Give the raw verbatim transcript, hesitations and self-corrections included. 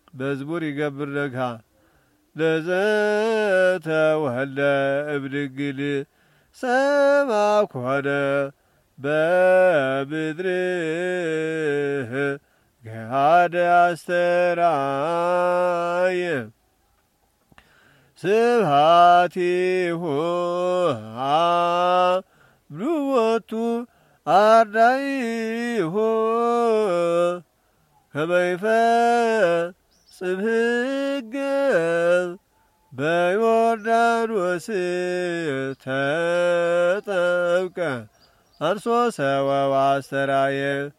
በዝቡር ይገብር ለካ ለዘተወህለ እብድግል ሰማ ኮነ በምድርህ ገሃደ አስተራየ ስብሐቲሁ አብሉወቱ አርዳኢሁ ከመ ይፈጽም ሕገ በዮርዳኖስ ተጠምቀ አንሶ ሰወ ወአስተራየ